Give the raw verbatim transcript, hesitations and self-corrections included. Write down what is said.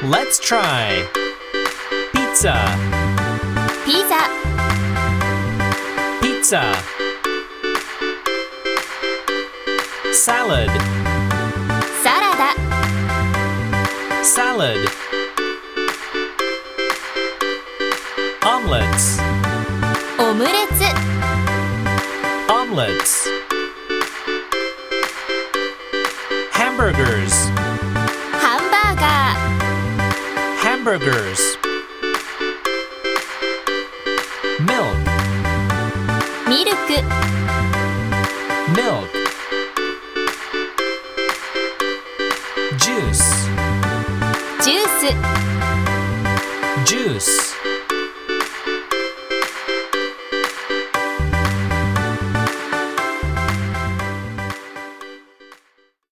Let's try Pizza ピザ Pizza Salad サラダ Salad Omelets オムレツ Omelets Hamburgers ハンバーガー Hamburgers Milk ミルク Milk Juice ジュース Juice